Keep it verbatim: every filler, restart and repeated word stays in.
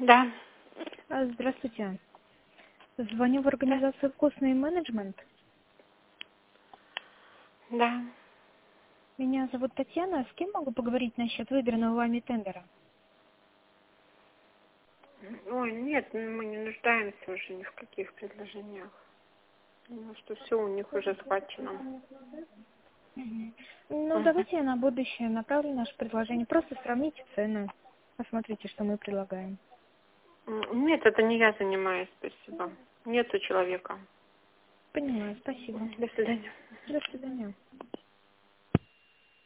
Да. А, Здравствуйте. Звоню в организацию «Вкусный менеджмент». Да. Меня зовут Татьяна. С кем могу поговорить насчет выбранного вами тендера? Ой, нет, мы не нуждаемся уже ни в каких предложениях. Потому что все у них уже схвачено. Мгм. Ну, Мгм. давайте я на будущее направлю наше предложение. Просто сравните цены. Посмотрите, что мы предлагаем. М, Нет, это не я занимаюсь, спасибо. Нету человека. Понимаю, спасибо. До свидания. До свидания.